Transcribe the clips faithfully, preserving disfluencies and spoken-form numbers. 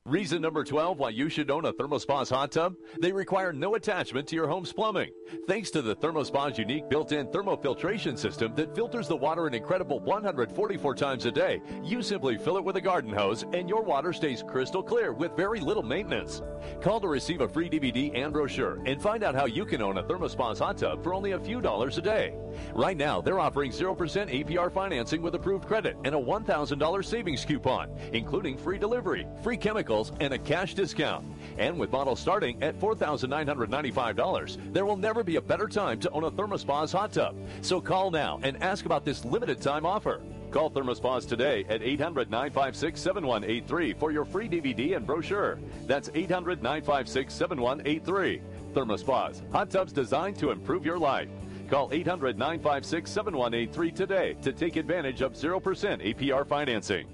Reason number twelve why you should own a ThermoSpa's hot tub? They require no attachment to your home's plumbing. Thanks to the ThermoSpa's unique built-in thermofiltration system that filters the water an incredible one hundred forty-four times a day, you simply fill it with a garden hose and your water stays crystal clear with very little maintenance. Call to receive a free D V D and brochure and find out how you can own a ThermoSpa's hot tub for only a few dollars a day. Right now, they're offering zero percent A P R financing with approved credit and a one thousand dollars savings coupon, including free delivery, free chemicals, and a cash discount. And with models starting at four thousand nine hundred ninety-five dollars, there will never be a better time to own a ThermoSpa's hot tub. So call now and ask about this limited time offer. Call ThermoSpa's today at eight hundred, nine five six, seven one eight three for your free D V D and brochure. That's eight hundred, nine five six, seven one eight three. ThermoSpa's, hot tubs designed to improve your life. Call eight hundred, nine five six, seven one eight three today to take advantage of zero percent A P R financing.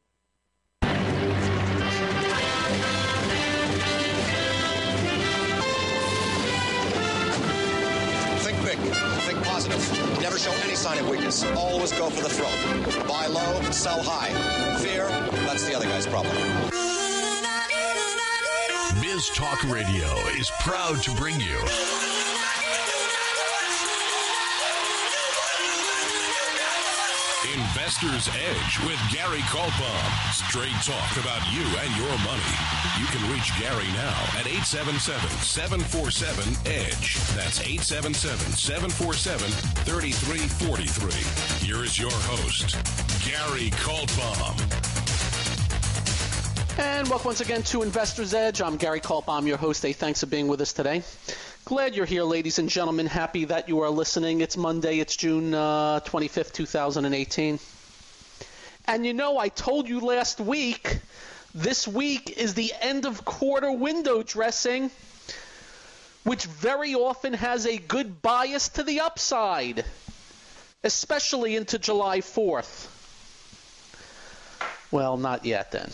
Think big. Think positive. Never show any sign of weakness. Always go for the throat. Buy low, sell high. Fear, that's the other guy's problem. Biz Talk Radio is proud to bring you Investor's Edge with Gary Kaltbaum. Straight talk about you and your money. You can reach Gary now at eight seven seven, seven four seven, E D G E. That's eight seven seven, seven four seven, three three four three. Here is your host, Gary Kaltbaum. And welcome once again to Investor's Edge. I'm Gary Kaltbaum, your host. Hey, thanks for being with us today. Glad you're here, ladies and gentlemen. Happy that you are listening. It's Monday. It's June uh, twenty-fifth, two thousand eighteen. And you know, I told you last week, this week is the end of quarter window dressing, which very often has a good bias to the upside, especially into July fourth. Well, not yet then.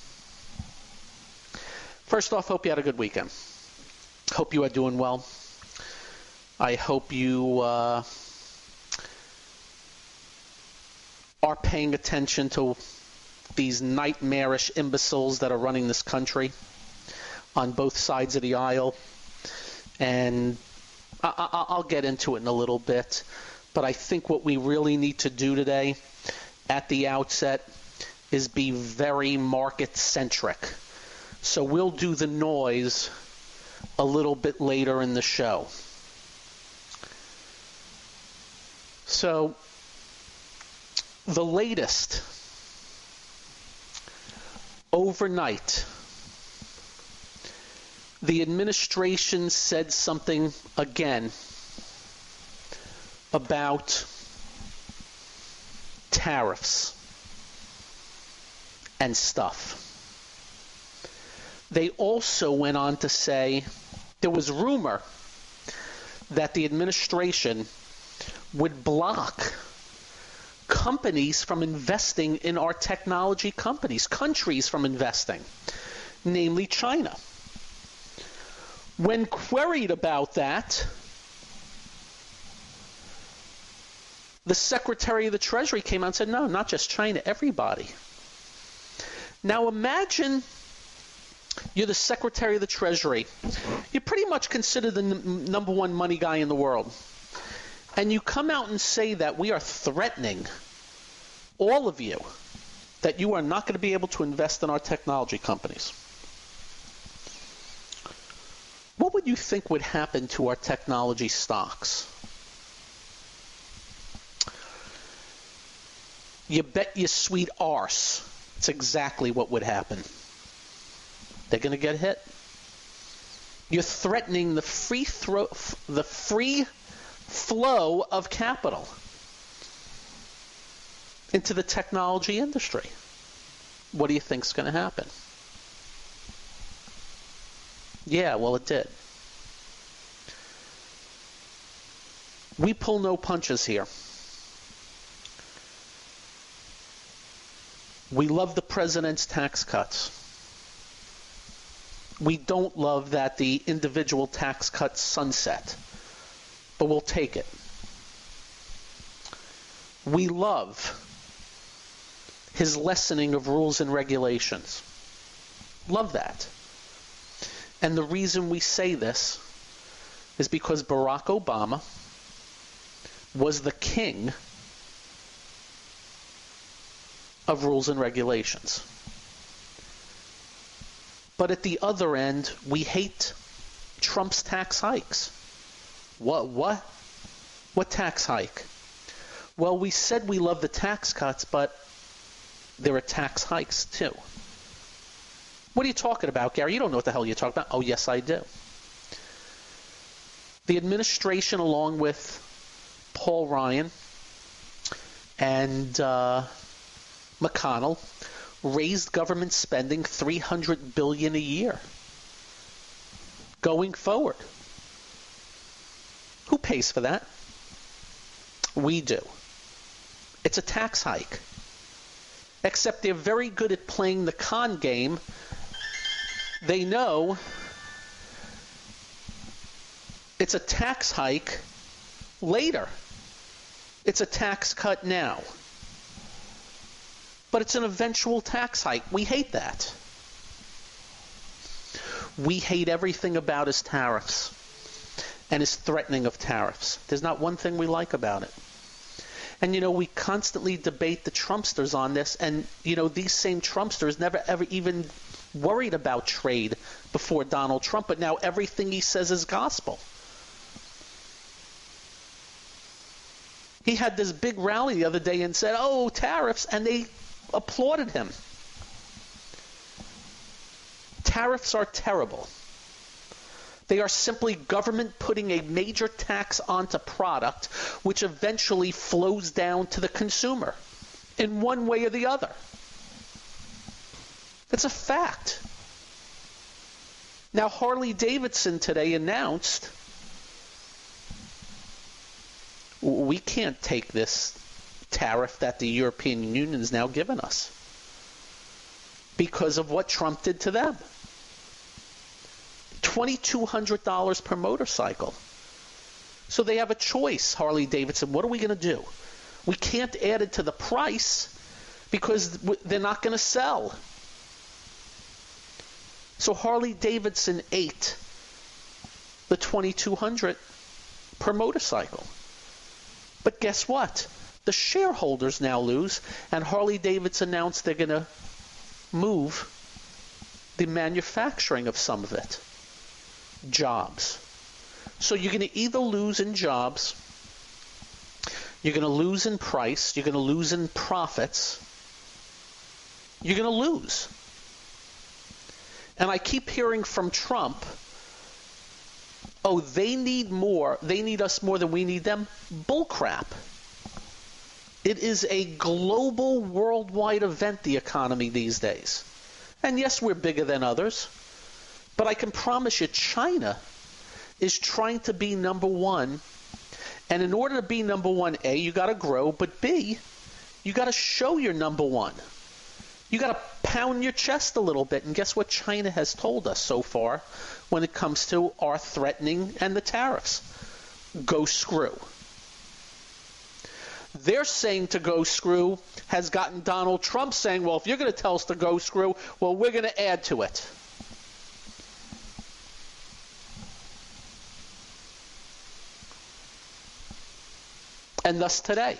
First off, hope you had a good weekend. Hope you are doing well. I hope you uh, are paying attention to these nightmarish imbeciles that are running this country on both sides of the aisle. And I- I- I'll get into it in a little bit. But I think what we really need to do today at the outset is be very market-centric. So we'll do the noise a little bit later in the show. So, the latest, overnight, the administration said something again about tariffs and stuff. They also went on to say there was rumor that the administration would block companies from investing in our technology companies, countries from investing, namely China. When queried about that, the Secretary of the Treasury came out and said, no, not just China, everybody. Now imagine you're the Secretary of the Treasury. You're pretty much considered the n- number one money guy in the world. And you come out and say that we are threatening all of you, that you are not going to be able to invest in our technology companies. What would you think would happen to our technology stocks? You bet your sweet arse it's exactly what would happen. They're going to get hit. You're threatening the free throw, the free flow of capital into the technology industry. What do you think is going to happen? Yeah, well, it did. We pull no punches here. We love the president's tax cuts. We don't love that the individual tax cuts sunset, but we'll take it. We love his lessening of rules and regulations. Love that. And the reason we say this is because Barack Obama was the king of rules and regulations. But at the other end, we hate Trump's tax hikes. What? What? What tax hike? Well, we said we love the tax cuts, but there are tax hikes too. What are you talking about, Gary? You don't know what the hell you're talking about. Oh, yes, I do. The administration, along with Paul Ryan and uh, McConnell, raised government spending three hundred billion dollars a year going forward. Who pays for that? We do. It's a tax hike. Except they're very good at playing the con game. They know it's a tax hike later. It's a tax cut now. But it's an eventual tax hike. We hate that. We hate everything about his tariffs and his threatening of tariffs. There's not one thing we like about it. And, you know, we constantly debate the Trumpsters on this. And, you know, these same Trumpsters never ever even worried about trade before Donald Trump. But now everything he says is gospel. He had this big rally the other day and said, oh, tariffs. And they applauded him. Tariffs are terrible. They are simply government putting a major tax onto product, which eventually flows down to the consumer in one way or the other. It's a fact. Now, Harley-Davidson today announced we can't take this tariff that the European Union has now given us because of what Trump did to them. two thousand two hundred dollars per motorcycle. So they have a choice, Harley-Davidson. What are we going to do? We can't add it to the price because they're not going to sell. So Harley-Davidson ate the twenty-two hundred dollars per motorcycle. But guess what? The shareholders now lose, and Harley-Davidson announced they're going to move the manufacturing of some of it. Jobs. So you're going to either lose in jobs, you're going to lose in price, you're going to lose in profits, you're going to lose. And I keep hearing from Trump, oh, they need more, they need us more than we need them. Bullcrap. It is a global, worldwide event, the economy these days. And yes, we're bigger than others. But I can promise you, China is trying to be number one. And in order to be number one, A, you got to grow. But B, you got to show you're number one. You got to pound your chest a little bit. And guess what China has told us so far when it comes to our threatening and the tariffs? Go screw. They're saying to go screw has gotten Donald Trump saying, well, if you're going to tell us to go screw, well, we're going to add to it. And thus today.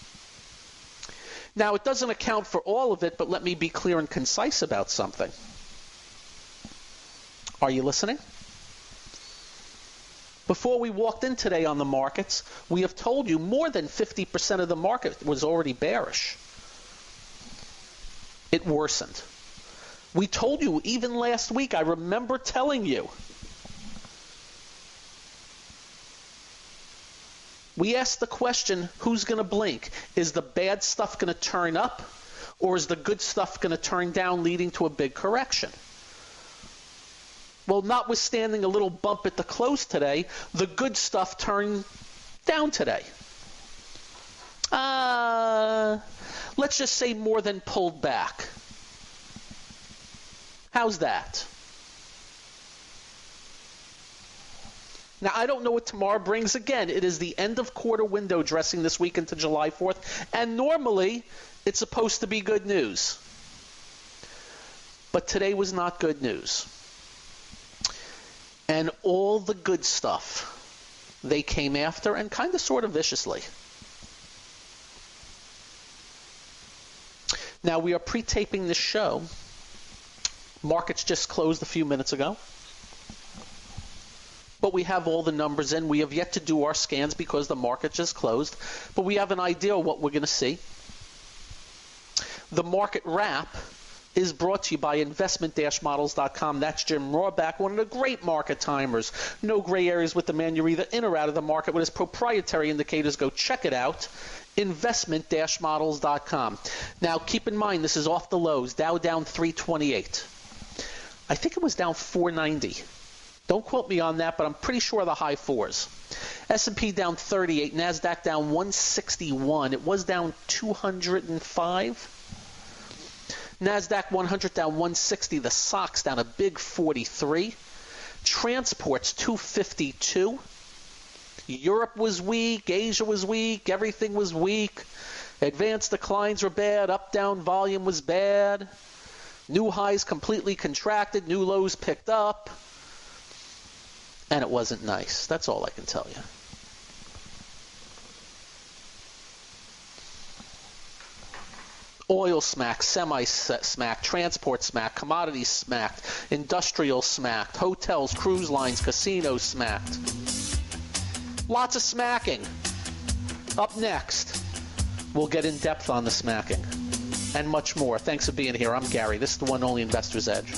Now, it doesn't account for all of it, but let me be clear and concise about something. Are you listening? Before we walked in today on the markets, we have told you more than fifty percent of the market was already bearish. It worsened. We told you even last week, I remember telling you, we asked the question, who's going to blink? Is the bad stuff going to turn up, or is the good stuff going to turn down, leading to a big correction? Well, notwithstanding a little bump at the close today, the good stuff turned down today. Uh, let's just say more than pulled back. How's that? Now, I don't know what tomorrow brings. Again, it is the end of quarter window dressing this week into July fourth, and normally it's supposed to be good news. But today was not good news. And all the good stuff they came after, and kind of sort of viciously. Now, we are pre-taping this show. Markets just closed a few minutes ago. But we have all the numbers in. We have yet to do our scans because the market just closed. But we have an idea of what we're going to see. The market wrap is brought to you by investment dash models dot com. That's Jim Rawback, one of the great market timers. No gray areas with the man. You're either in or out of the market with his proprietary indicators. Go check it out. investment dash models dot com. Now, keep in mind, this is off the lows. Dow down three twenty-eight. I think it was down four ninety. Don't quote me on that, but I'm pretty sure the high fours. S and P down thirty-eight. NASDAQ down one sixty-one. It was down two hundred five. NASDAQ one hundred down one sixty. The S O X down a big forty-three. Transports two fifty-two. Europe was weak. Asia was weak. Everything was weak. Advanced declines were bad. Up-down volume was bad. New highs completely contracted. New lows picked up. And it wasn't nice. That's all I can tell you. Oil smacked, semi-smacked, transport smacked, commodities smacked, industrial smacked, hotels, cruise lines, casinos smacked. Lots of smacking. Up next, we'll get in depth on the smacking and much more. Thanks for being here. I'm Gary. This is the one and only Investor's Edge.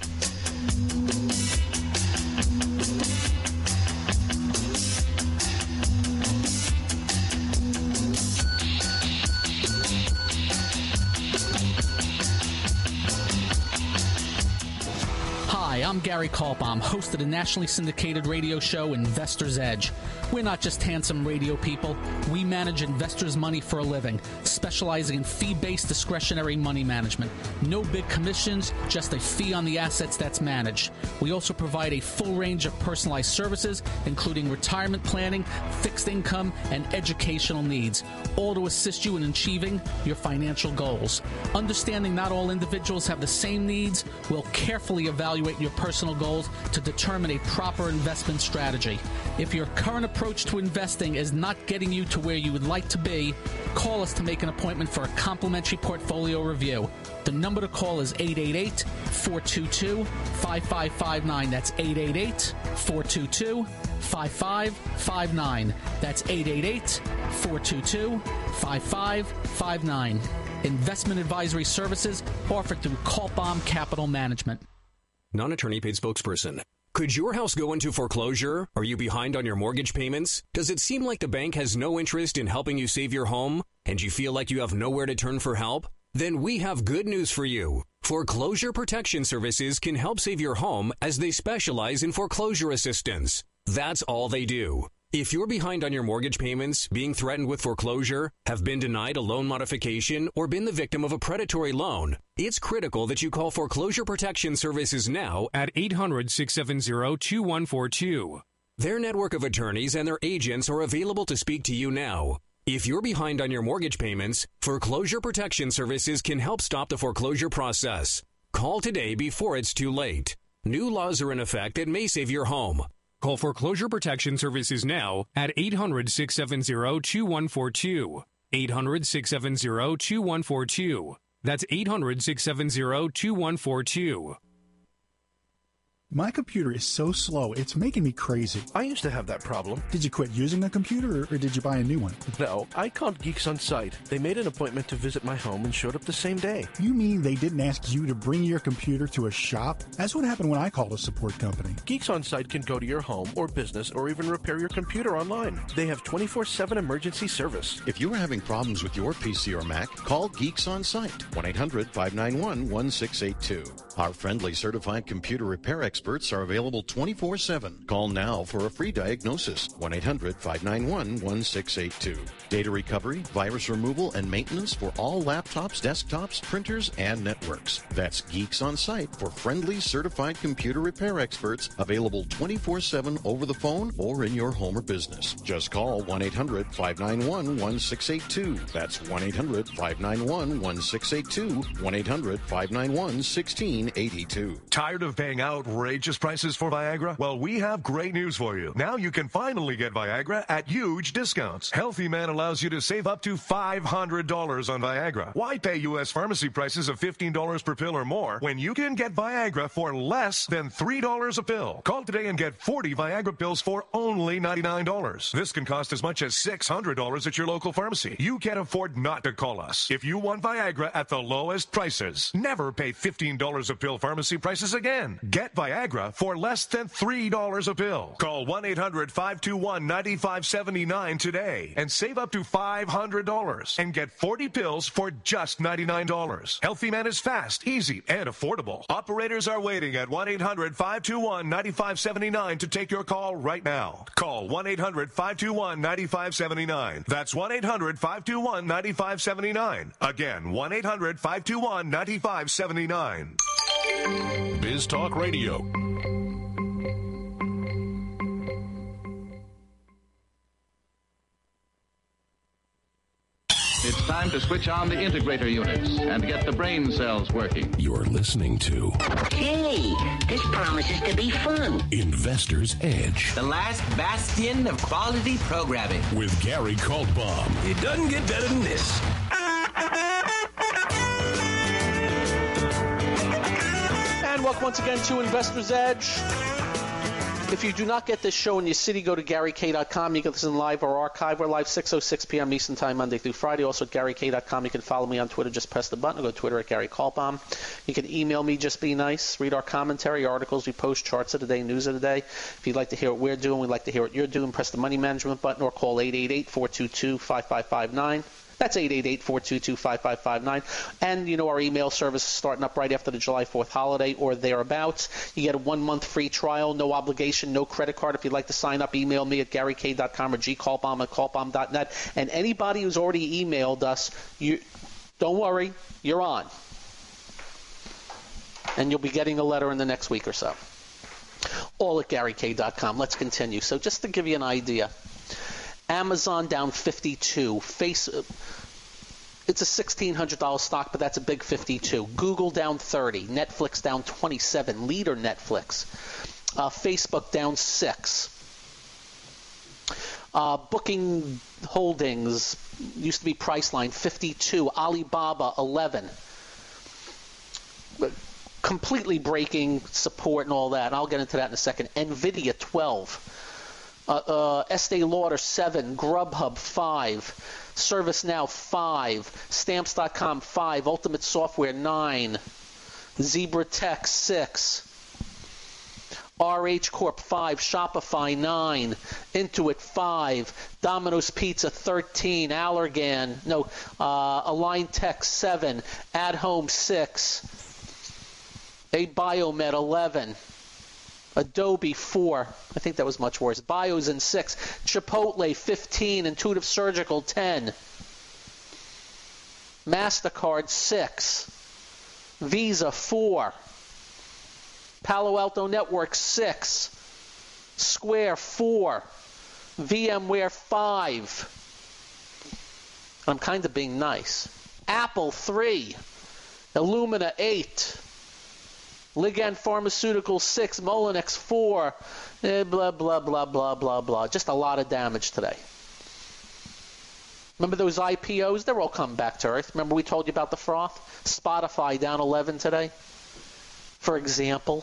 I'm Gary Kaltbaum, host of the nationally syndicated radio show Investor's Edge. We're not just handsome radio people. We manage investors' money for a living, specializing in fee-based discretionary money management. No big commissions, just a fee on the assets that's managed. We also provide a full range of personalized services, including retirement planning, fixed income, and educational needs, all to assist you in achieving your financial goals. Understanding not all individuals have the same needs, we'll carefully evaluate your personal goals to determine a proper investment strategy. If your current approach to investing is not getting you to where you would like to be, call us to make an appointment for a complimentary portfolio review. The number to call is eight eight eight, four two two, five five five nine. That's eight eight eight, four two two, five five five nine. That's eight eight eight, four two two, five five five nine. Investment advisory services offered through Kaltbaum Capital Management. Non-attorney paid spokesperson. Could your house go into foreclosure? Are you behind on your mortgage payments? Does it seem like the bank has no interest in helping you save your home? And you feel like you have nowhere to turn for help? Then we have good news for you. Foreclosure Protection Services can help save your home as they specialize in foreclosure assistance. That's all they do. If you're behind on your mortgage payments, being threatened with foreclosure, have been denied a loan modification, or been the victim of a predatory loan, it's critical that you call Foreclosure Protection Services now at eight hundred, six seven zero, two one four two. Their network of attorneys and their agents are available to speak to you now. If you're behind on your mortgage payments, Foreclosure Protection Services can help stop the foreclosure process. Call today before it's too late. New laws are in effect that may save your home. Call Foreclosure Protection Services now at eight hundred, six seven zero, two one four two. eight hundred, six seven zero, two one four two. That's eight hundred, six seven zero, two one four two. My computer is so slow, it's making me crazy. I used to have that problem. Did you quit using a computer, or, or did you buy a new one? No, I called Geeks On Site. They made an appointment to visit my home and showed up the same day. You mean they didn't ask you to bring your computer to a shop? That's what happened when I called a support company. Geeks On Site can go to your home or business or even repair your computer online. They have twenty-four seven emergency service. If you are having problems with your P C or Mac, call Geeks On Site, one eight hundred, five nine one, one six eight two. Our friendly certified computer repair experts are available twenty-four seven. Call now for a free diagnosis, one eight hundred, five nine one, one six eight two. Data recovery, virus removal, and maintenance for all laptops, desktops, printers, and networks. That's Geeks On Site for friendly certified computer repair experts, available twenty-four seven over the phone or in your home or business. Just call one eight hundred, five nine one, one six eight two. That's one eight hundred, five nine one, one six eight two, one eight hundred, five nine one, one six eight two. seventeen eighty-two. Tired of paying outrageous prices for Viagra? Well, we have great news for you. Now you can finally get Viagra at huge discounts. Healthy Man allows you to save up to five hundred dollars on Viagra. Why pay U S pharmacy prices of fifteen dollars per pill or more when you can get Viagra for less than three dollars a pill? Call today and get forty Viagra pills for only ninety-nine dollars. This can cost as much as six hundred dollars at your local pharmacy. You can't afford not to call us. If you want Viagra at the lowest prices, never pay fifteen dollars a pill pharmacy prices again. Get Viagra for less than three dollars a pill. Call one eight hundred five two one nine five seven nine today and save up to five hundred dollars and get forty pills for just ninety-nine dollars. Healthy Man is fast, easy, and affordable. Operators are waiting at one eight hundred five two one nine five seven nine to take your call right now. Call one eight hundred five two one nine five seven nine. That's one eight hundred five two one nine five seven nine. Again, one eight hundred five two one nine five seven nine. Biz Talk Radio. It's time to switch on the integrator units and get the brain cells working. You're listening to... Hey, this promises to be fun. Investor's Edge. The last bastion of quality programming. With Gary Kaltbaum. It doesn't get better than this. And welcome once again to Investor's Edge. If you do not get this show in your city, go to Gary K dot com. You can listen live or archive. We're live six oh six p.m. Eastern Time, Monday through Friday. Also at Gary K dot com. You can follow me on Twitter. Just press the button or go to Twitter at Gary Kaltbaum. You can email me. Just be nice. Read our commentary, articles. We post charts of the day, news of the day. If you'd like to hear what we're doing, we'd like to hear what you're doing. Press the money management button or call eight eight eight, four two two, five five five nine. That's eight eight eight, four two two, five five five nine. And, you know, our email service is starting up right after the July fourth holiday or thereabouts. You get a one-month free trial, no obligation, no credit card. If you'd like to sign up, email me at Gary K dot com or G Kaltbaum at Kaltbaum dot net. And anybody who's already emailed us, you don't worry, you're on. And you'll be getting a letter in the next week or so. All at Gary K dot com. Let's continue. So just to give you an idea, Amazon down fifty-two. Face, it's a sixteen hundred dollars stock, but that's a big fifty-two. Google down thirty. Netflix down twenty-seven. Leader Netflix. Uh, Facebook down six. Uh, Booking Holdings used to be Priceline fifty-two. Alibaba eleven. Completely breaking support and all that. And I'll get into that in a second. Nvidia twelve. Uh, uh, Estee Lauder seven, Grubhub five, ServiceNow five, Stamps dot com five, Ultimate Software nine, Zebra Tech six, R H Corp five, Shopify nine, Intuit five, Domino's Pizza thirteen, Allergan, no, uh, Align Tech seven, At Home six, A Biomed eleven, Adobe four, I think that was much worse. Biogen six, Chipotle fifteen, Intuitive Surgical ten, MasterCard six, Visa four, Palo Alto Networks six, Square four, VMware five. I'm kind of being nice. Apple three, Illumina eight, Ligand Pharmaceuticals six, Molinex four, eh, blah, blah, blah, blah, blah, blah. Just a lot of damage today. Remember those I P Os? They're all coming back to earth. Remember we told you about the froth? Spotify down eleven today, for example.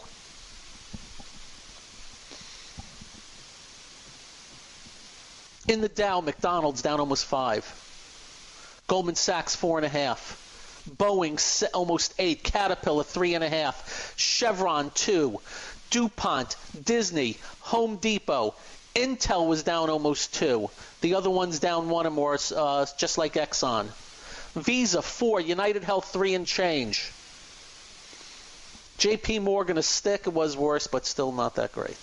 In the Dow, McDonald's down almost five. Goldman Sachs four and a half. Boeing almost eight, Caterpillar three and a half, Chevron two, DuPont, Disney, Home Depot, Intel was down almost two. The other one's down one or more, uh, just like Exxon. Visa four, United Health three and change. J P Morgan a stick, it was worse, but still not that great.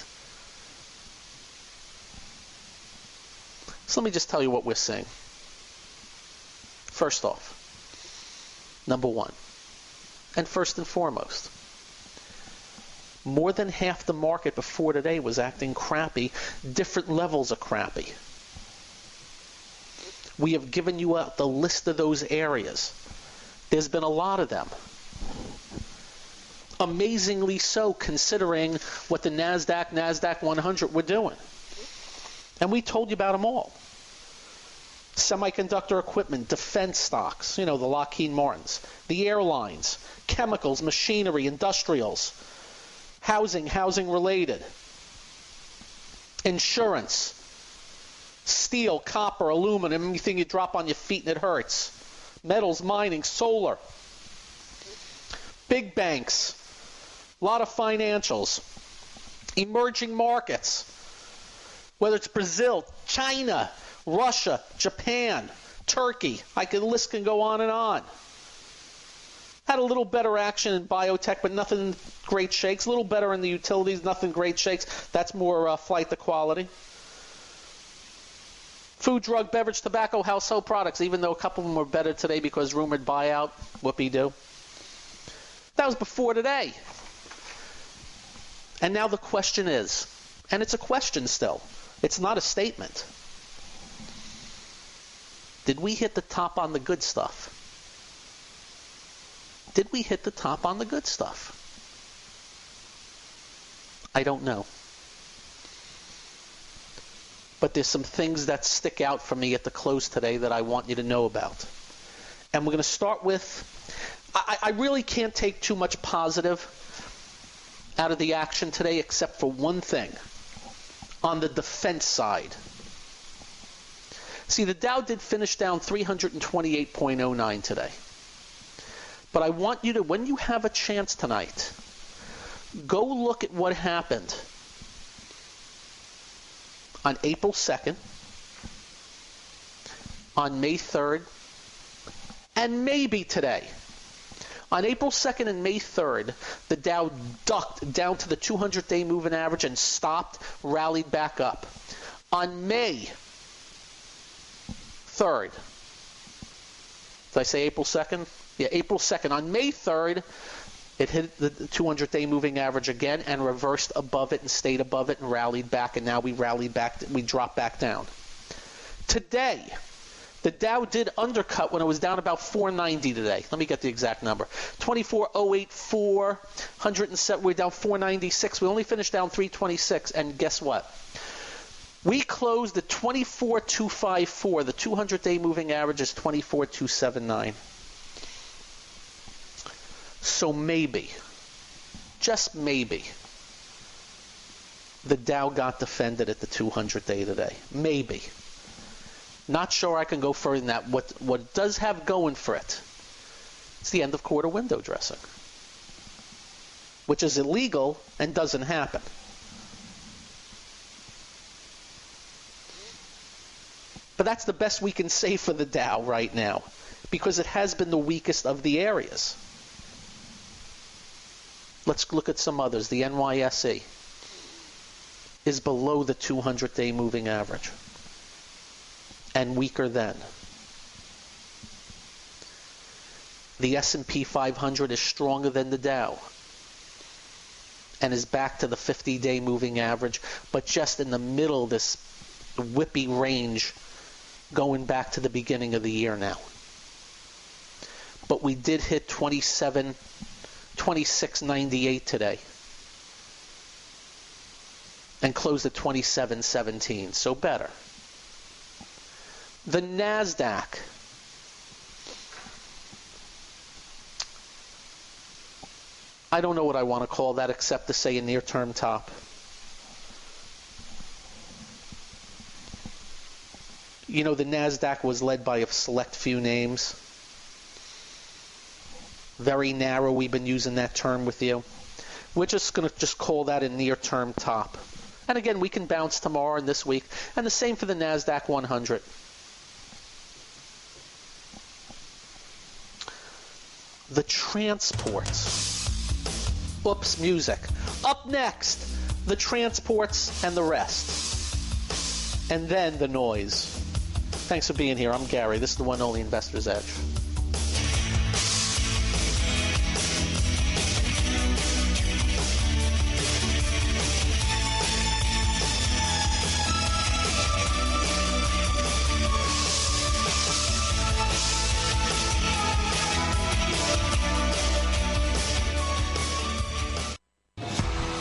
So let me just tell you what we're seeing. First off, number one, and first and foremost, more than half the market before today was acting crappy, different levels of crappy. We have given you a, the list of those areas. There's been a lot of them. Amazingly so, considering what the NASDAQ, NASDAQ one hundred were doing. And we told you about them all. Semiconductor equipment, defense stocks, you know, the Lockheed Martins, the airlines, chemicals, machinery, industrials, housing, housing related, insurance, steel, copper, aluminum, anything you drop on your feet and it hurts, metals, mining, solar, big banks, a lot of financials, emerging markets, whether it's Brazil, China, Russia, Japan, Turkey, I could, the list can go on and on. Had a little better action in biotech, but nothing great shakes. A little better in the utilities, nothing great shakes. That's more uh, flight to quality. Food, drug, beverage, tobacco, household products, even though a couple of them were better today because rumored buyout, whoopee-doo. That was before today. And now the question is, and it's a question still, it's not a statement. Did we hit the top on the good stuff? Did we hit the top on the good stuff? I don't know. But there's some things that stick out for me at the close today that I want you to know about. And we're going to start with, I, I really can't take too much positive out of the action today except for one thing. On the defense side. See, the Dow did finish down three twenty-eight point oh nine today. But I want you to, when you have a chance tonight, go look at what happened on April second, on May third, and maybe today. On April second and May third, the Dow ducked down to the two hundred day moving average and stopped, rallied back up. On May third, did I say April second? Yeah, April second. On May third, it hit the two hundred day moving average again and reversed above it and stayed above it and rallied back, and now we rallied back, we dropped back down. Today, the Dow did undercut when it was down about four ninety today. Let me get the exact number. twenty-four oh eighty-four, one hundred seven, we're down four ninety-six. We only finished down three twenty-six, and guess what? We closed at twenty-four two fifty-four. The two hundred day moving average is twenty-four two seventy-nine. So maybe, just maybe, the Dow got defended at the two hundred day today. Maybe. Not sure I can go further than that. What what it does have going for it, it's the end of quarter window dressing, which is illegal and doesn't happen. But that's the best we can say for the Dow right now, because it has been the weakest of the areas. Let's look at some others. The N Y S E is below the two hundred day moving average and weaker than. The S and P five hundred is stronger than the Dow and is back to the fifty day moving average, but just in the middle of this whippy range going back to the beginning of the year now. But we did hit twenty-seven, twenty-six ninety-eight today and closed at twenty-seven seventeen, so better. The NASDAQ I don't know what I want to call that except to say a near-term top. You know, the NASDAQ was led by a select few names. Very narrow. We've been using that term with you. We're just going to just call that a near-term top. And again, we can bounce tomorrow and this week. And the same for the NASDAQ one hundred. The transports. Oops, music. Up next, the transports and the rest. And then the noise. Thanks for being here. I'm Gary. This is the one only Investor's Edge.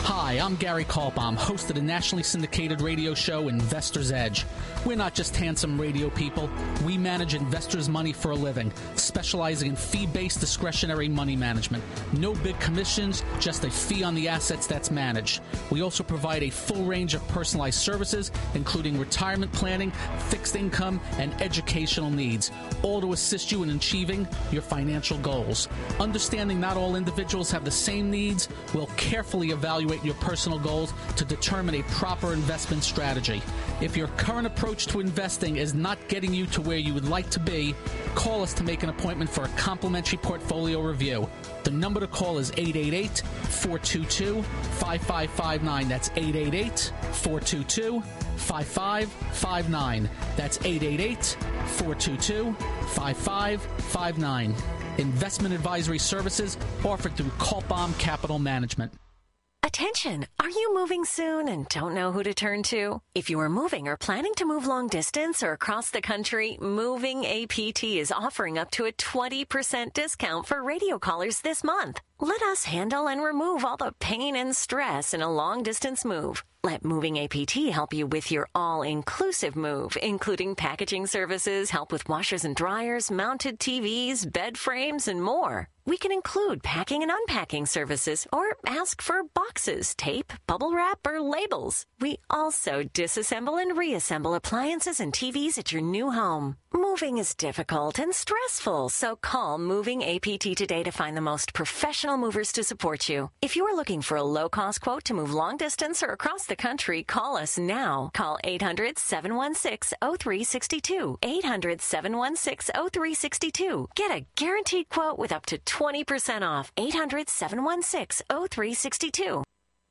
Hi, I'm Gary Kaltbaum, host of the nationally syndicated radio show Investor's Edge. We're not just handsome radio people. We manage investors' money for a living, specializing in fee-based discretionary money management. No big commissions, just a fee on the assets that's managed. We also provide a full range of personalized services, including retirement planning, fixed income, and educational needs, all to assist you in achieving your financial goals. Understanding not all individuals have the same needs, we'll carefully evaluate your personal goals to determine a proper investment strategy. If your current approach to investing is not getting you to where you would like to be, call us to make an appointment for a complimentary portfolio review. The number to call is eight eight eight, four two two, five five five nine. That's eight eight eight, four two two, five five five nine. That's eight eight eight, four two two, five five five nine. Investment advisory services offered through Kaltbaum Capital Management. Attention! Are you moving soon and don't know who to turn to? If you are moving or planning to move long distance or across the country, Moving A P T is offering up to a twenty percent discount for radio callers this month. Let us handle and remove all the pain and stress in a long-distance move. Let Moving A P T help you with your all-inclusive move, including packaging services, help with washers and dryers, mounted T Vs, bed frames, and more. We can include packing and unpacking services or ask for boxes, tape, bubble wrap, or labels. We also disassemble and reassemble appliances and T Vs at your new home. Moving is difficult and stressful, so call Moving A P T today to find the most professional movers to support you. If you are looking for a low-cost quote to move long distance or across the country, call us now. Call eight hundred, seven one six, zero three six two. eight hundred, seven one six, zero three six two. Get a guaranteed quote with up to twenty percent off. eight hundred, seven one six, zero three six two.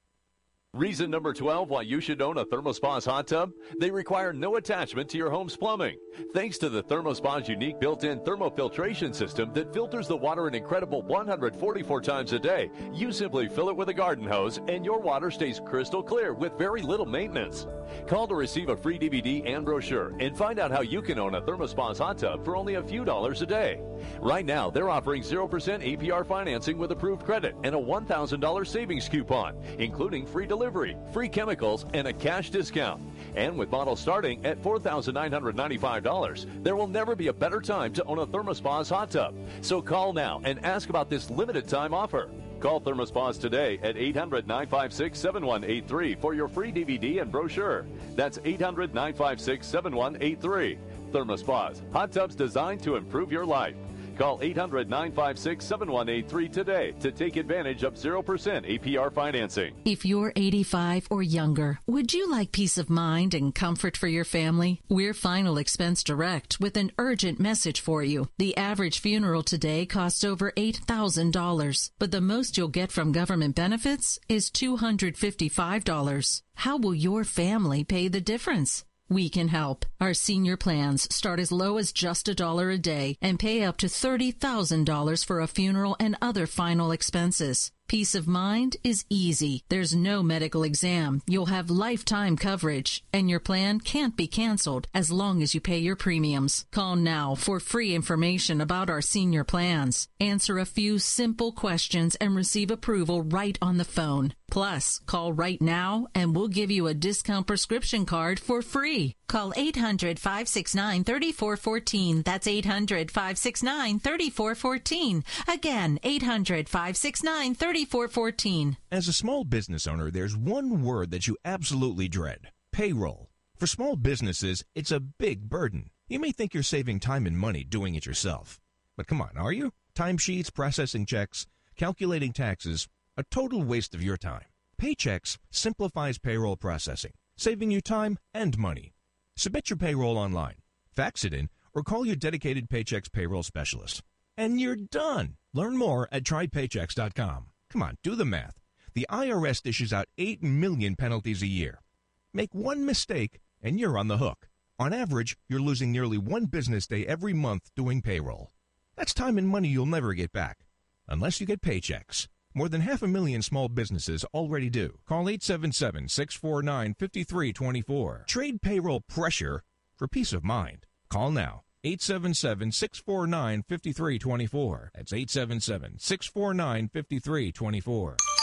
Reason number twelve why you should own a ThermoSpa's hot tub? They require no attachment to your home's plumbing. Thanks to the ThermoSpa's unique built-in thermofiltration system that filters the water an incredible one hundred forty-four times a day, you simply fill it with a garden hose and your water stays crystal clear with very little maintenance. Call to receive a free D V D and brochure and find out how you can own a ThermoSpa's hot tub for only a few dollars a day. Right now, they're offering zero percent A P R financing with approved credit and a one thousand dollars savings coupon, including free delivery, free chemicals, and a cash discount. And with models starting at four thousand nine hundred ninety-five dollars, there will never be a better time to own a ThermoSpa's hot tub. So call now and ask about this limited time offer. Call ThermoSpa's today at eight hundred, nine five six, seven one eight three for your free D V D and brochure. That's eight hundred, nine five six, seven one eight three. ThermoSpa's, hot tubs designed to improve your life. Call eight hundred, nine five six, seven one eight three today to take advantage of zero percent A P R financing. If you're eighty-five or younger, would you like peace of mind and comfort for your family? We're Final Expense Direct with an urgent message for you. The average funeral today costs over eight thousand dollars, but the most you'll get from government benefits is two hundred fifty-five dollars. How will your family pay the difference? We can help. Our senior plans start as low as just a dollar a day and pay up to thirty thousand dollars for a funeral and other final expenses. Peace of mind is easy. There's no medical exam. You'll have lifetime coverage, and your plan can't be canceled as long as you pay your premiums. Call now for free information about our senior plans. Answer a few simple questions and receive approval right on the phone. Plus, call right now and we'll give you a discount prescription card for free. Call eight hundred, five six nine, three four one four. That's eight hundred, five six nine, three four one four. Again, eight hundred, five six nine, three four one four. As a small business owner, there's one word that you absolutely dread: payroll. For small businesses, it's a big burden. You may think you're saving time and money doing it yourself. But come on, are you? Timesheets, processing checks, calculating taxes, a total waste of your time. Paychex simplifies payroll processing, saving you time and money. Submit your payroll online, fax it in, or call your dedicated Paychex payroll specialist. And you're done. Learn more at try paychex dot com. Come on, do the math. The I R S dishes out eight million penalties a year. Make one mistake, and you're on the hook. On average, you're losing nearly one business day every month doing payroll. That's time and money you'll never get back, unless you get Paychex. More than half a million small businesses already do. Call eight seven seven, six four nine, five three two four. Trade payroll pressure for peace of mind. Call now. eight seven seven, six four nine, five three two four. That's eight seven seven, six four nine, five three two four.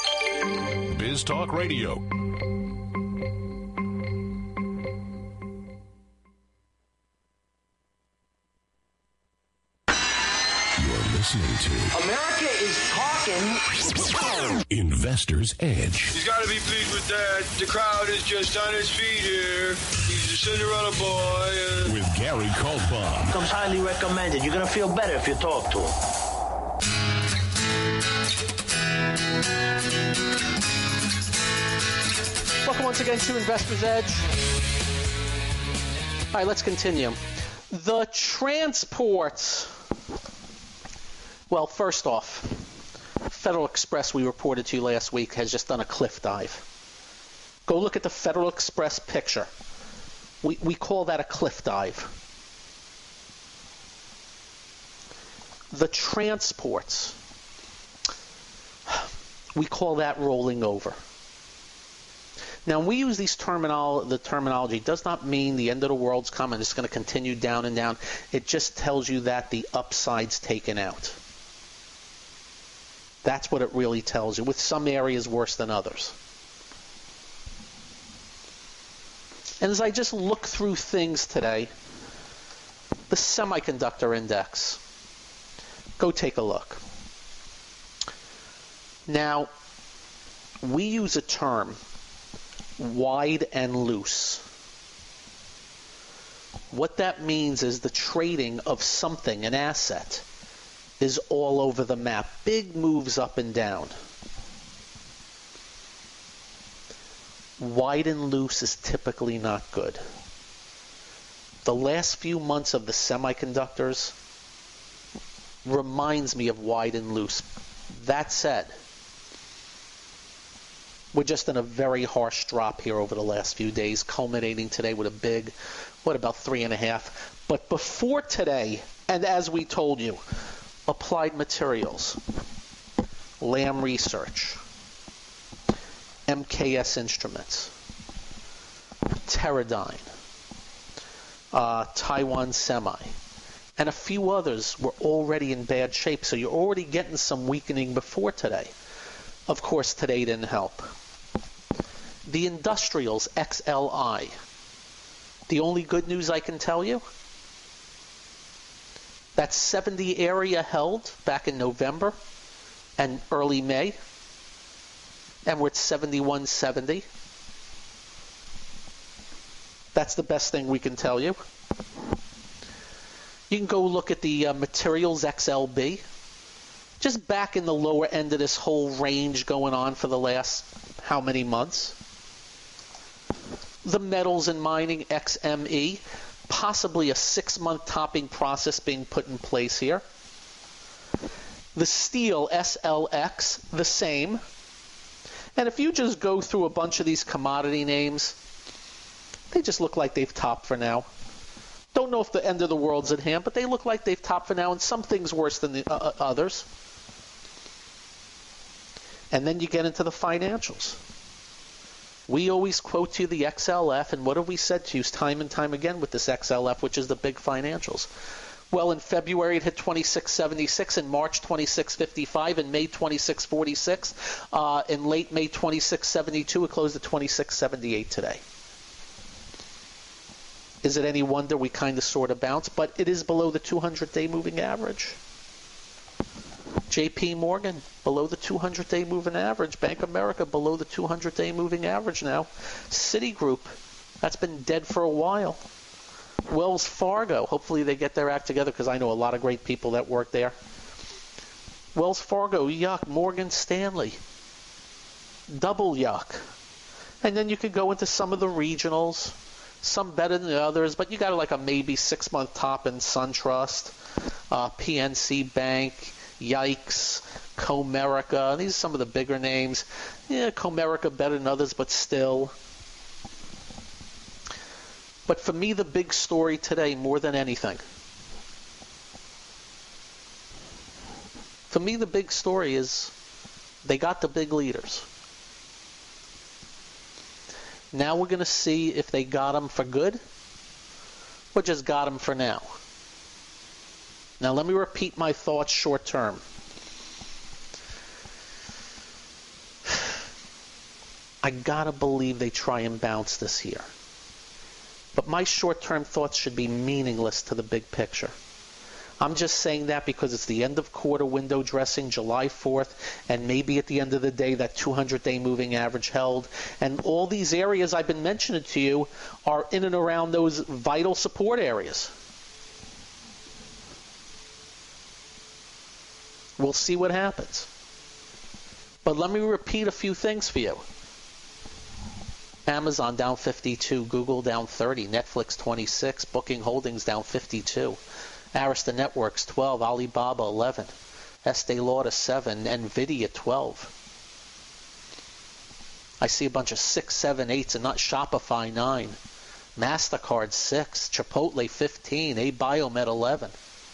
Biz Talk Radio. Listening to America is talking. Investor's Edge. He's got to be pleased with that. The crowd is just on his feet here. He's a Cinderella boy. Uh... With Gary Kaltbaum. Comes highly recommended. You're going to feel better if you talk to him. Welcome once again to Investor's Edge. All right, let's continue. The transports. Well, first off, Federal Express, we reported to you last week, has just done a cliff dive. Go look at the Federal Express picture. We we call that a cliff dive. The transports, we call that rolling over. Now, when we use these terminal, the terminology does not mean the end of the world's coming. It's going to continue down and down. It just tells you that the upside's taken out. That's what it really tells you, with some areas worse than others. And as I just look through things today, the semiconductor index, go take a look. Now, we use a term, wide and loose. What that means is the trading of something, an asset, is all over the map. Big moves up and down. Wide and loose is typically not good. The last few months of the semiconductors reminds me of wide and loose. That said, we're just in a very harsh drop here over the last few days, culminating today with a big, what, about three and a half. But before today, and as we told you, Applied Materials, Lam Research, M K S Instruments, Teradyne, uh, Taiwan Semi, and a few others were already in bad shape. So you're already getting some weakening before today. Of course, today didn't help. The industrials, X L I, the only good news I can tell you, that seventy area held back in November and early May, and we're at seventy-one seventy. That's the best thing we can tell you. You can go look at the uh, materials X L B, just back in the lower end of this whole range going on for the last how many months. The metals and mining X M E, possibly a six-month topping process being put in place here. The steel, S L X, the same. And if you just go through a bunch of these commodity names, they just look like they've topped for now. Don't know if the end of the world's at hand, but they look like they've topped for now, and some things worse than the uh, others. And then you get into the financials. We always quote to you the X L F, and what have we said to you time and time again with this X L F, which is the big financials? Well, in February it hit twenty-six seventy-six, in March twenty-six fifty-five, in May twenty-six forty-six, uh, in late May twenty-six seventy-two, it closed at twenty-six seventy-eight today. Is it any wonder we kind of sort of bounce? But it is below the two hundred day moving average. J P Morgan, below the two hundred day moving average. Bank of America, below the two hundred day moving average now. Citigroup, that's been dead for a while. Wells Fargo, hopefully they get their act together because I know a lot of great people that work there. Wells Fargo, yuck. Morgan Stanley, double yuck. And then you could go into some of the regionals, some better than the others, but you got like a maybe six-month top in SunTrust, uh, P N C Bank, Yikes, Comerica. These are some of the bigger names. Yeah, Comerica better than others, but still. But for me, the big story today, more than anything, for me, the big story is they got the big leaders. Now we're going to see if they got them for good or just got them for now. Now let me repeat my thoughts short term. I gotta believe they try and bounce this year. But my short-term thoughts should be meaningless to the big picture. I'm just saying that because it's the end of quarter window dressing, July fourth, and maybe at the end of the day that two hundred day moving average held. And all these areas I've been mentioning to you are in and around those vital support areas. We'll see what happens. But let me repeat a few things for you. Amazon down fifty-two, Google down thirty, Netflix twenty-six, Booking Holdings down fifty-two. Arista Networks twelve, Alibaba eleven, Estee Lauder seven, Nvidia twelve. I see a bunch of six, seven, eights and not Shopify nine, MasterCard six, Chipotle fifteen, A Biomed eleven.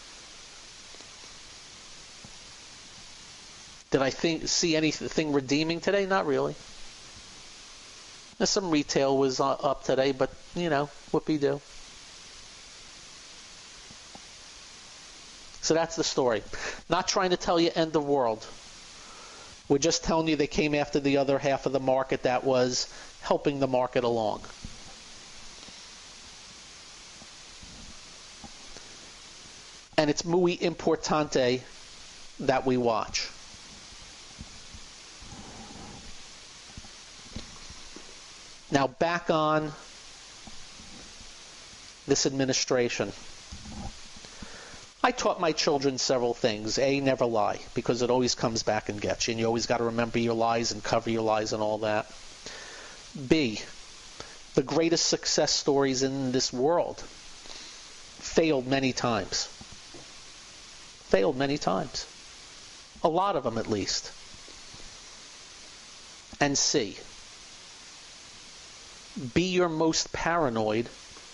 Did I think see anything redeeming today? Not really. Some retail was up today, but you know, whoopee-doo. So that's the story. Not trying to tell you end of world. We're just telling you they came after the other half of the market that was helping the market along. And it's muy importante that we watch. Now back on this administration. I taught my children several things. A, never lie, because it always comes back and gets you, and you always got to remember your lies and cover your lies and all that. B, the greatest success stories in this world failed many times. Failed many times. A lot of them, at least. And C, be your most paranoid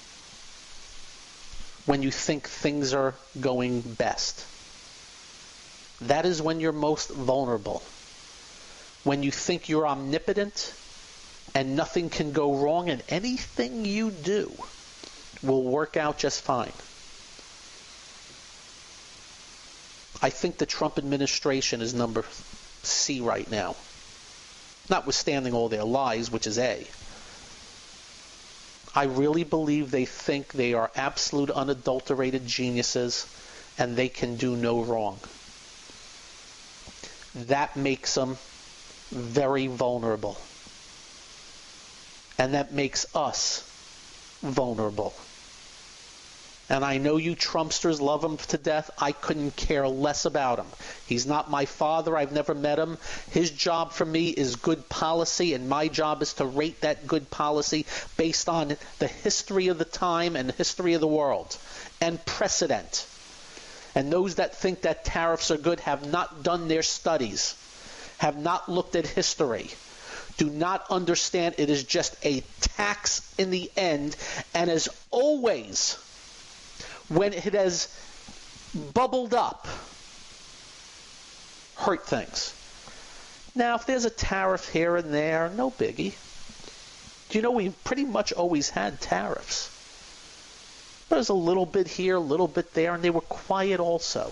when you think things are going best. That is when you're most vulnerable. When you think you're omnipotent and nothing can go wrong and anything you do will work out just fine. I think the Trump administration is number C right now. Notwithstanding all their lies, which is A. I really believe they think they are absolute unadulterated geniuses and they can do no wrong. That makes them very vulnerable. And that makes us vulnerable. And I know you Trumpsters love him to death. I couldn't care less about him. He's not my father. I've never met him. His job for me is good policy, and my job is to rate that good policy based on the history of the time and the history of the world and precedent. And those that think that tariffs are good have not done their studies, have not looked at history, do not understand it is just a tax in the end, and as always, when it has bubbled up, hurt things. Now, if there's a tariff here and there, no biggie. Do you know we've pretty much always had tariffs? But there's a little bit here, a little bit there, and they were quiet also.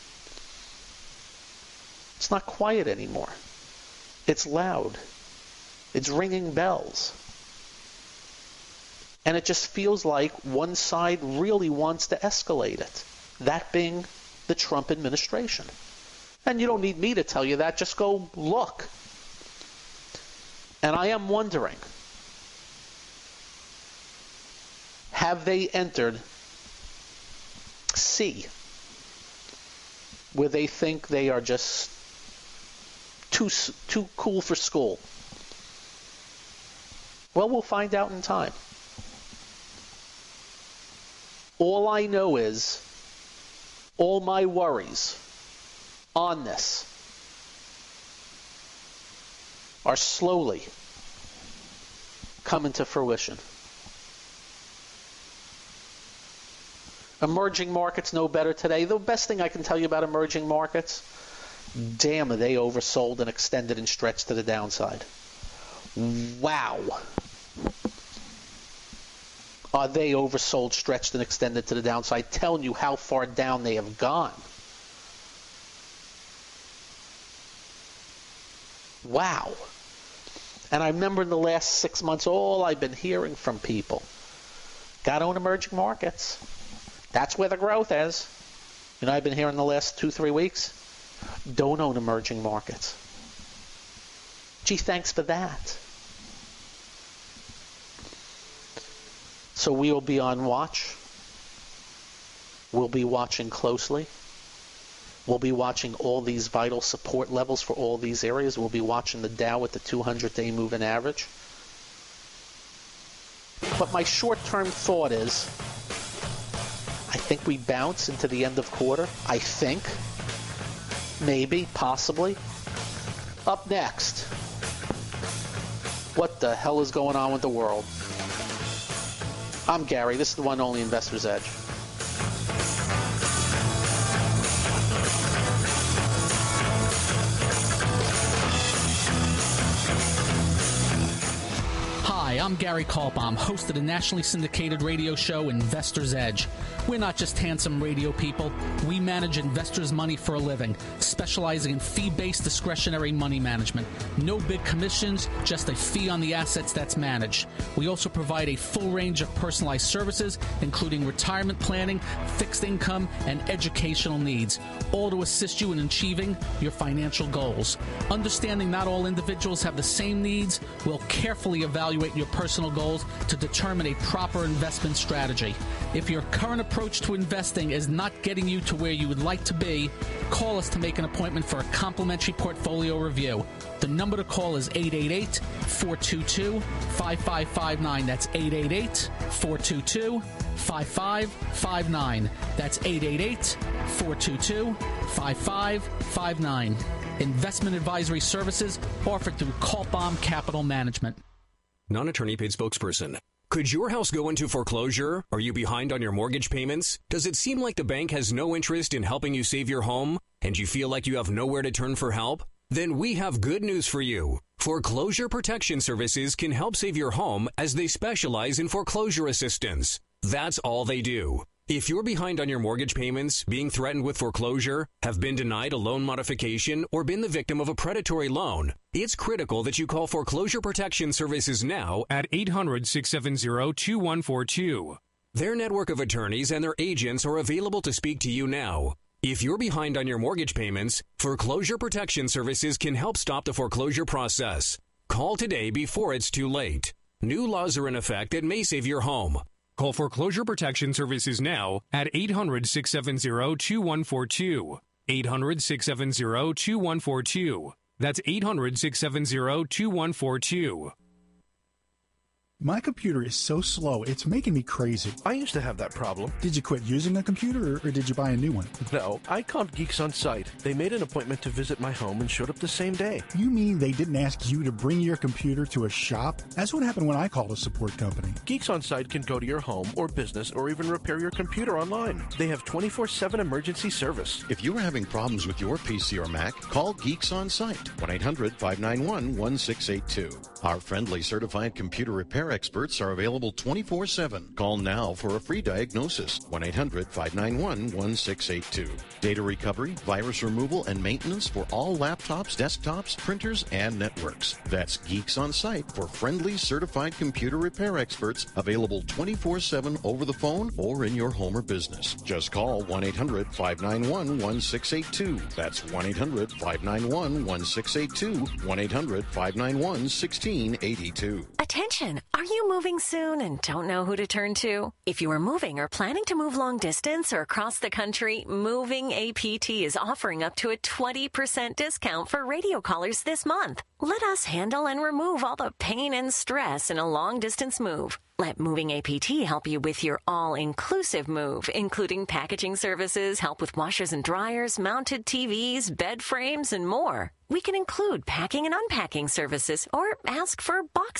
It's not quiet anymore. It's loud. It's ringing bells. And it just feels like one side really wants to escalate it. That being the Trump administration. And you don't need me to tell you that. Just go look. And I am wondering, have they entered C, where they think they are just too too cool for school? Well, we'll find out in time. All I know is all my worries on this are slowly coming to fruition. Emerging markets know better today. The best thing I can tell you about emerging markets, damn, are they oversold and extended and stretched to the downside. Wow. Are they oversold, stretched, and extended to the downside? Telling you how far down they have gone. Wow. And I remember in the last six months, all I've been hearing from people, got to own emerging markets. That's where the growth is. You know, I've been hearing the last two, three weeks, don't own emerging markets. Gee, thanks for that. So we will be on watch. We'll be watching closely. We'll be watching all these vital support levels for all these areas. We'll be watching the Dow with the two hundred day moving average. But my short-term thought is, I think we bounce into the end of quarter. I think. Maybe. Possibly. Up next. What the hell is going on with the world? I'm Gary. This is the one and only Investor's Edge. Hi, I'm Gary Kaltbaum, host of the nationally syndicated radio show Investor's Edge. We're not just handsome radio people. We manage investors' money for a living, specializing in fee-based discretionary money management. No big commissions, just a fee on the assets that's managed. We also provide a full range of personalized services, including retirement planning, fixed income, and educational needs, all to assist you in achieving your financial goals. Understanding not all individuals have the same needs, we'll carefully evaluate your personal goals to determine a proper investment strategy. If your current approach to investing is not getting you to where you would like to be, call us to make an appointment for a complimentary portfolio review. The number to call is eight eight eight, four two two, five five five nine. That's eight eight eight, four two two, five five five nine. That's eight eight eight, four two two, five five five nine. Investment advisory services offered through Kaltbaum Capital Management. Non-attorney paid spokesperson. Could your house go into foreclosure? Are you behind on your mortgage payments? Does it seem like the bank has no interest in helping you save your home? And you feel like you have nowhere to turn for help? Then we have good news for you. Foreclosure Protection Services can help save your home as they specialize in foreclosure assistance. That's all they do. If you're behind on your mortgage payments, being threatened with foreclosure, have been denied a loan modification, or been the victim of a predatory loan, it's critical that you call Foreclosure Protection Services now at eight hundred, six seven zero, two one four two. Their network of attorneys and their agents are available to speak to you now. If you're behind on your mortgage payments, Foreclosure Protection Services can help stop the foreclosure process. Call today before it's too late. New laws are in effect that may save your home. Call Foreclosure Protection Services now at eight hundred, six seven zero, two one four two. eight hundred, six seven zero, two one four two. That's eight hundred, six seven zero, two one four two. My computer is so slow, it's making me crazy. I used to have that problem. Did you quit using a computer, or, or did you buy a new one? No, I called Geeks On Site. They made an appointment to visit my home and showed up the same day. You mean they didn't ask you to bring your computer to a shop? That's what happened when I called a support company. Geeks On Site can go to your home or business or even repair your computer online. They have twenty-four seven emergency service. If you're having problems with your P C or Mac, call Geeks On Site, one eight hundred, five nine one, one six eight two. Our friendly certified computer repair experts are available twenty-four seven. Call now for a free diagnosis, one eight hundred, five nine one, one six eight two. Data recovery, virus removal, and maintenance for all laptops, desktops, printers, and networks. That's Geeks On Site for friendly certified computer repair experts, available twenty-four seven over the phone or in your home or business. Just call one eight hundred, five nine one, one six eight two. That's one eight hundred, five nine one, one six eight two, one eight hundred, five nine one, one six eight two. Attention! Are you moving soon and don't know who to turn to? If you are moving or planning to move long distance or across the country, Moving A P T is offering up to a twenty percent discount for radio callers this month. Let us handle and remove all the pain and stress in a long distance move. Let Moving A P T help you with your all-inclusive move, including packaging services, help with washers and dryers, mounted T Vs, bed frames, and more. We can include packing and unpacking services or ask for boxes,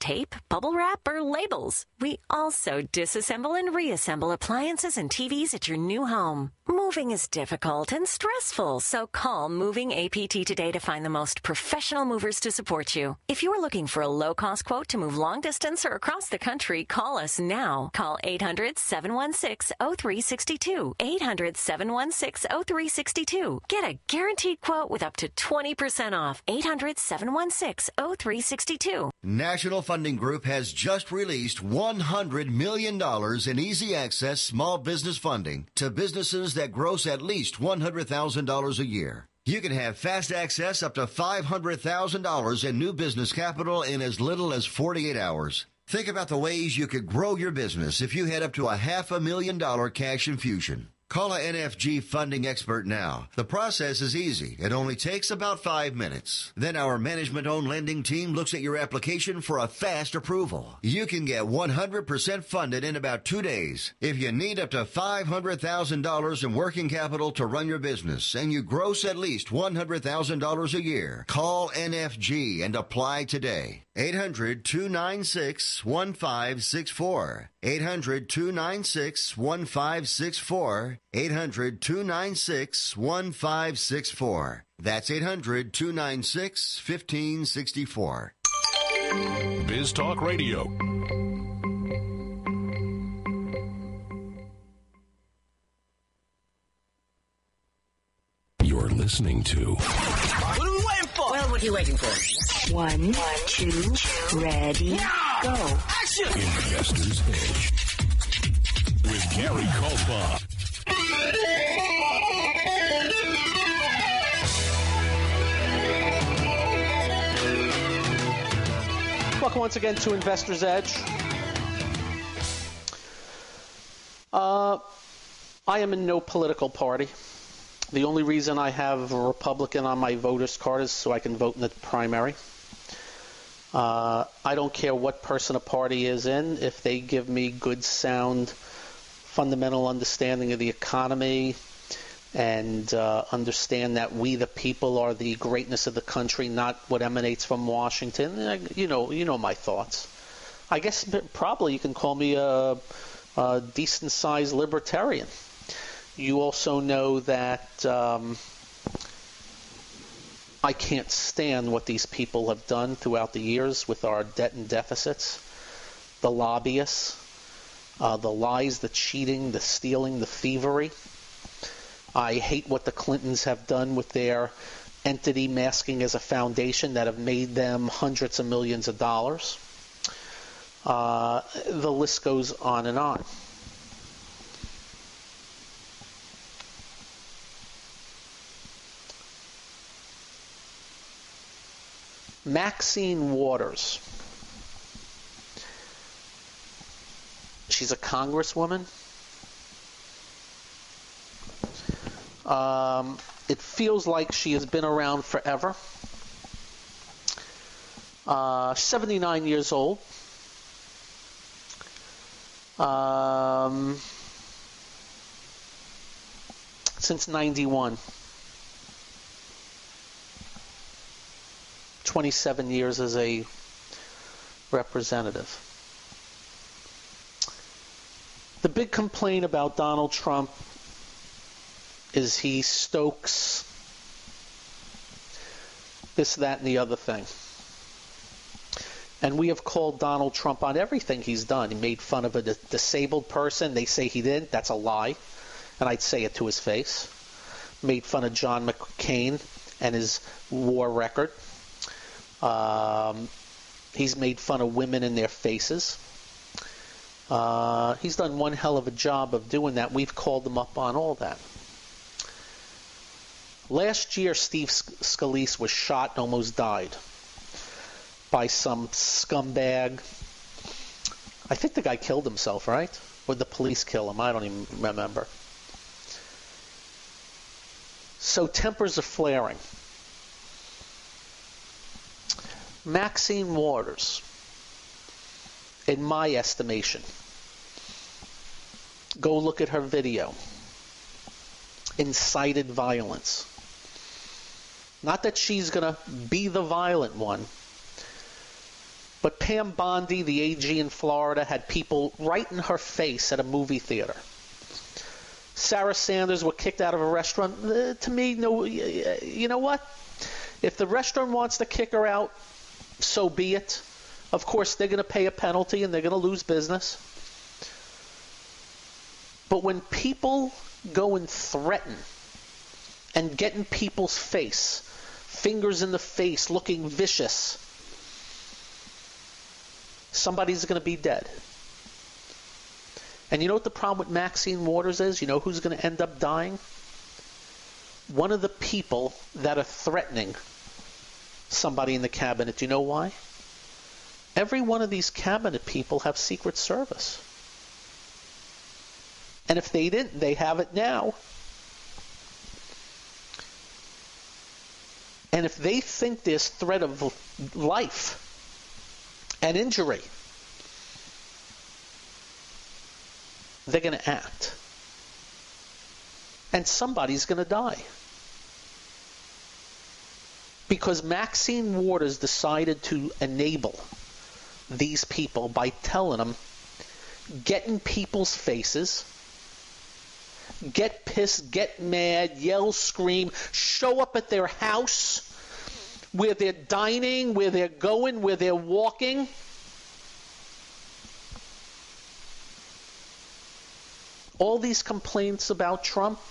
tape, bubble wrap, or labels. We also disassemble and reassemble appliances and T Vs at your new home. Moving is difficult and stressful, so call Moving A P T today to find the most professional movers to support you. If you're looking for a low-cost quote to move long distance or across the country, call us now. Call eight hundred, seven one six, oh three six two. eight hundred, seven one six, oh three six two. Get a guaranteed quote with up to twenty percent off. eight hundred, seven one six, oh three six two. National Funding Group has just released one hundred million dollars in easy access small business funding to businesses that gross at least one hundred thousand dollars a year. You can have fast access up to five hundred thousand dollars in new business capital in as little as forty-eight hours. Think about the ways you could grow your business if you had up to a half a million dollar cash infusion. Call a N F G funding expert now. The process is easy. It only takes about five minutes. Then our management-owned lending team looks at your application for a fast approval. You can get one hundred percent funded in about two days. If you need up to five hundred thousand dollars in working capital to run your business and you gross at least one hundred thousand dollars a year, call N F G and apply today. eight hundred, two nine six, one five six four. eight hundred, two nine six, one five six four. eight hundred, two nine six, one five six four. That's eight hundred, two nine six, one five six four. Biz Talk Radio. You're listening to... What are we waiting for? Well, what are you waiting for? One, two, ready, go. Action! Investor's Edge. With Gary Kaltbaum. Welcome once again to Investor's Edge. Uh, I am in no political party. The only reason I have a Republican on my voter's card is so I can vote in the primary. Uh, I don't care what person a party is in. If they give me good, sound, fundamental understanding of the economy and uh, understand that we, the people, are the greatness of the country, not what emanates from Washington, you know, you know my thoughts. I guess probably you can call me a, a decent-sized libertarian. You also know that um, I can't stand what these people have done throughout the years with our debt and deficits, the lobbyists, uh, the lies, the cheating, the stealing, the thievery. I hate what the Clintons have done with their entity masking as a foundation that have made them hundreds of millions of dollars. Uh, the list goes on and on. Maxine Waters. She's a congresswoman. Um, it feels like she has been around forever. Uh, seventy-nine years old. Um, since ninety-one. twenty-seven years as a representative. The big complaint about Donald Trump is he stokes this, that, and the other thing. And we have called Donald Trump on everything he's done. He made fun of a d- disabled person. They say he didn't. That's a lie. And I'd say it to his face. Made fun of John McCain and his war record. Um, he's made fun of women in their faces. Uh, he's done one hell of a job of doing that. We've called him up on all that. Last year, Steve Scalise was shot and almost died by some scumbag. I think the guy killed himself, right? Or the police kill him? I don't even remember. So tempers are flaring. Maxine Waters, in my estimation, go look at her video, incited violence. Not that she's going to be the violent one, But Pam Bondi, the A G in Florida, had people right in her face at a movie theater. Sarah Sanders was kicked out of a restaurant. Uh, to me, no. You know what? If the restaurant wants to kick her out, so be it. Of course, they're going to pay a penalty and they're going to lose business. But when people go and threaten and get in people's face, fingers in the face, looking vicious, somebody's going to be dead. And you know what the problem with Maxine Waters is? You know who's going to end up dying? One of the people that are threatening somebody in the cabinet. Do you know why? Every one of these cabinet people have Secret Service. And if they didn't, they have it now. And if they think there's threat of life and injury, they're going to act. And somebody's going to die. Because Maxine Waters decided to enable these people by telling them, get in people's faces, get pissed, get mad, yell, scream, show up at their house where they're dining, where they're going, where they're walking. All these complaints about Trump,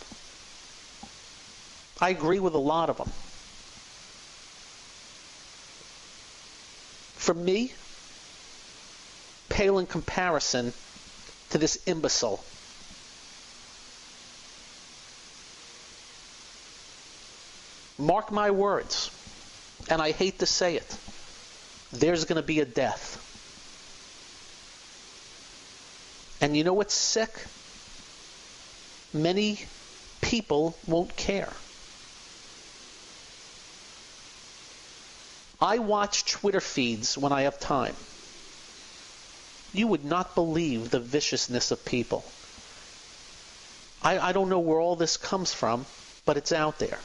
I agree with a lot of them. For me, pale in comparison to this imbecile. Mark my words, and I hate to say it, there's going to be a death. And you know what's sick? Many people won't care. I watch Twitter feeds when I have time. You would not believe the viciousness of people. I, I don't know where all this comes from, but it's out there.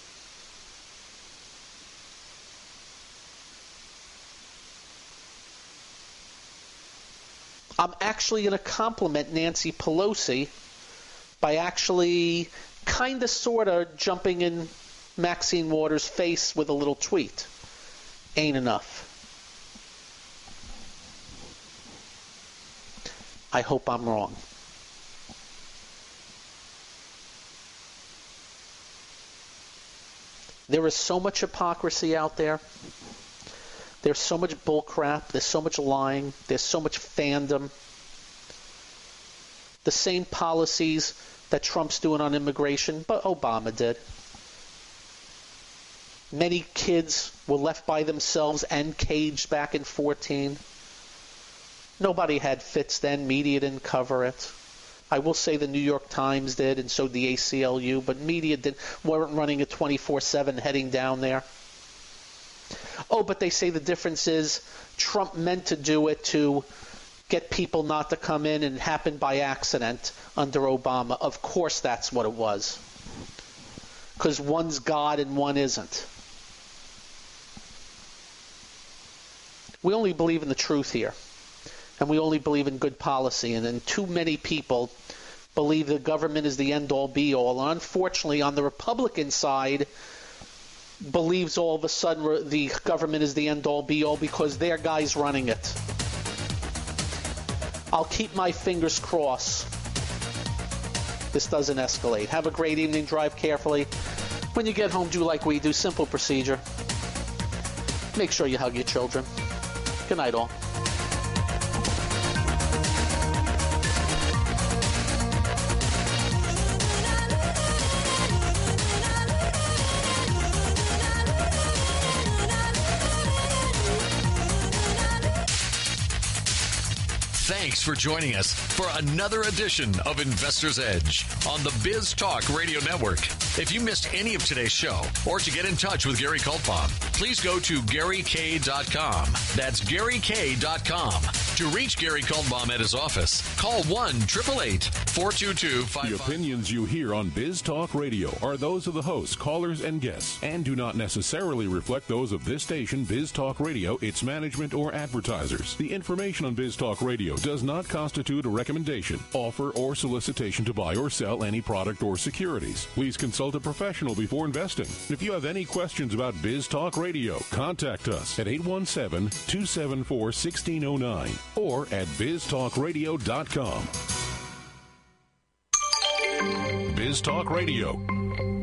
I'm actually going to compliment Nancy Pelosi by actually kind of sort of jumping in Maxine Waters' face with a little tweet. Ain't enough. I hope I'm wrong. There is so much hypocrisy out there. There's so much bullcrap. There's so much lying. There's so much fandom. The same policies that Trump's doing on immigration, but Obama did. Many kids were left by themselves and caged back in fourteen. Nobody had fits then. Media didn't cover it. I will say the New York Times did, and so the A C L U, but media did, weren't running a twenty-four seven heading down there. Oh, but they say the difference is Trump meant to do it to get people not to come in, and it happened by accident under Obama. Of course that's what it was. Because one's God and one isn't. We only believe in the truth here. And we only believe in good policy. And then too many people believe the government is the end-all, be-all. And unfortunately, on the Republican side, believes all of a sudden the government is the end-all, be-all because their guy's running it. I'll keep my fingers crossed this doesn't escalate. Have a great evening. Drive carefully. When you get home, do like we do. Simple procedure. Make sure you hug your children. Good night, all. Thanks for joining us for another edition of Investor's Edge on the Biz Talk Radio Network. If you missed any of today's show, or to get in touch with Gary Kultbaum, please go to Gary K dot com. That's Gary K dot com. To reach Gary Kultbaum at his office, call one eight eight eight, four two two, five five. The opinions you hear on Biz Talk Radio are those of the hosts, callers, and guests, and do not necessarily reflect those of this station, Biz Talk Radio, its management, or advertisers. The information on Biz Talk Radio does not constitute a recommendation, offer, or solicitation to buy or sell any product or securities. Please consult a professional before investing. If you have any questions about Biz Talk Radio, contact us at eight one seven, two seven four, one six zero nine or at biz talk radio dot com. Biz Talk Radio.